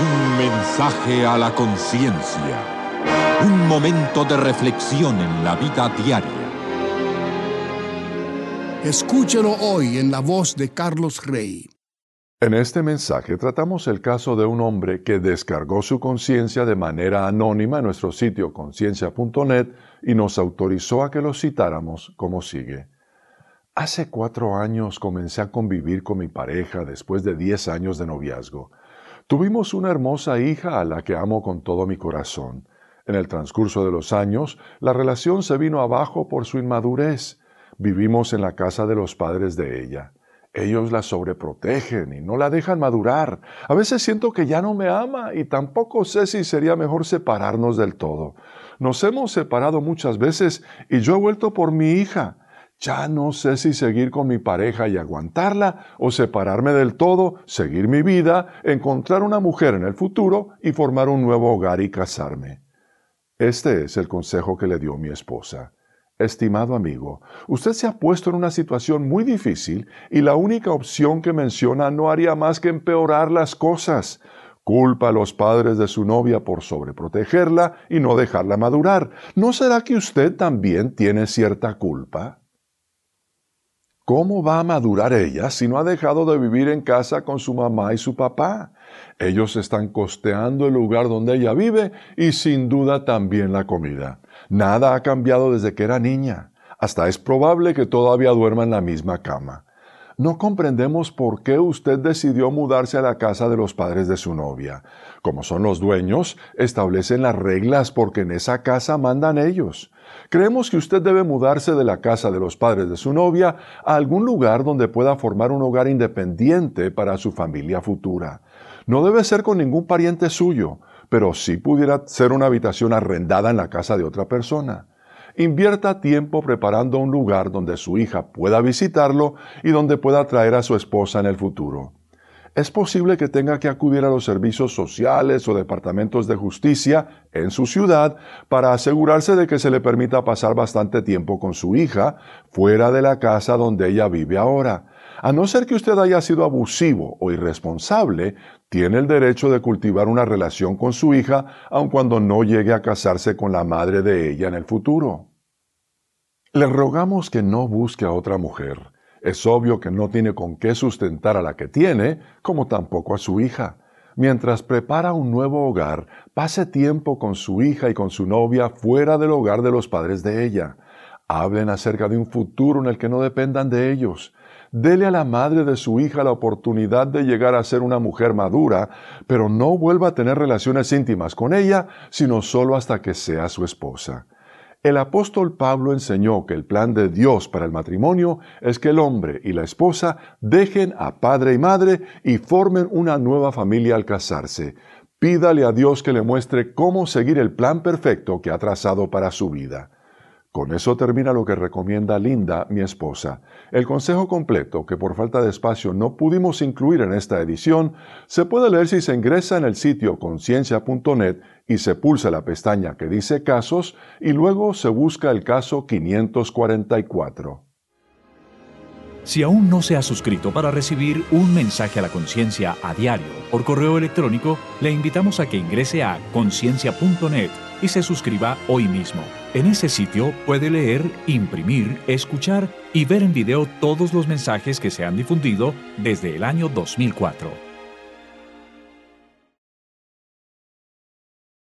Un mensaje a la conciencia. Un momento de reflexión en la vida diaria. Escúchelo hoy en la voz de Carlos Rey. En este mensaje tratamos el caso de un hombre que descargó su conciencia de manera anónima en nuestro sitio conciencia.net y nos autorizó a que lo citáramos como sigue. Hace 4 años comencé a convivir con mi pareja después de 10 años de noviazgo. Tuvimos una hermosa hija a la que amo con todo mi corazón. En el transcurso de los años, la relación se vino abajo por su inmadurez. Vivimos en la casa de los padres de ella. Ellos la sobreprotegen y no la dejan madurar. A veces siento que ya no me ama y tampoco sé si sería mejor separarnos del todo. Nos hemos separado muchas veces y yo he vuelto por mi hija. Ya no sé si seguir con mi pareja y aguantarla o separarme del todo, seguir mi vida, encontrar una mujer en el futuro y formar un nuevo hogar y casarme. Este es el consejo que le dio mi esposa. Estimado amigo, usted se ha puesto en una situación muy difícil y la única opción que menciona no haría más que empeorar las cosas. Culpa a los padres de su novia por sobreprotegerla y no dejarla madurar. ¿No será que usted también tiene cierta culpa? ¿Cómo va a madurar ella si no ha dejado de vivir en casa con su mamá y su papá? Ellos están costeando el lugar donde ella vive y sin duda también la comida. Nada ha cambiado desde que era niña. Hasta es probable que todavía duerma en la misma cama. No comprendemos por qué usted decidió mudarse a la casa de los padres de su novia. Como son los dueños, establecen las reglas porque en esa casa mandan ellos. Creemos que usted debe mudarse de la casa de los padres de su novia a algún lugar donde pueda formar un hogar independiente para su familia futura. No debe ser con ningún pariente suyo, pero sí pudiera ser una habitación arrendada en la casa de otra persona. Invierta tiempo preparando un lugar donde su hija pueda visitarlo y donde pueda traer a su esposa en el futuro. Es posible que tenga que acudir a los servicios sociales o departamentos de justicia en su ciudad para asegurarse de que se le permita pasar bastante tiempo con su hija fuera de la casa donde ella vive ahora. A no ser que usted haya sido abusivo o irresponsable, tiene el derecho de cultivar una relación con su hija aun cuando no llegue a casarse con la madre de ella en el futuro. Le rogamos que no busque a otra mujer. Es obvio que no tiene con qué sustentar a la que tiene, como tampoco a su hija. Mientras prepara un nuevo hogar, pase tiempo con su hija y con su novia fuera del hogar de los padres de ella. Hablen acerca de un futuro en el que no dependan de ellos. Dele a la madre de su hija la oportunidad de llegar a ser una mujer madura, pero no vuelva a tener relaciones íntimas con ella, sino solo hasta que sea su esposa. El apóstol Pablo enseñó que el plan de Dios para el matrimonio es que el hombre y la esposa dejen a padre y madre y formen una nueva familia al casarse. Pídale a Dios que le muestre cómo seguir el plan perfecto que ha trazado para su vida. Con eso termina lo que recomienda Linda, mi esposa. El consejo completo, que por falta de espacio no pudimos incluir en esta edición, se puede leer si se ingresa en el sitio conciencia.net y se pulsa la pestaña que dice Casos y luego se busca el caso 544. Si aún no se ha suscrito para recibir un mensaje a la conciencia a diario por correo electrónico, le invitamos a que ingrese a conciencia.net y se suscriba hoy mismo. En ese sitio puede leer, imprimir, escuchar y ver en video todos los mensajes que se han difundido desde el año 2004.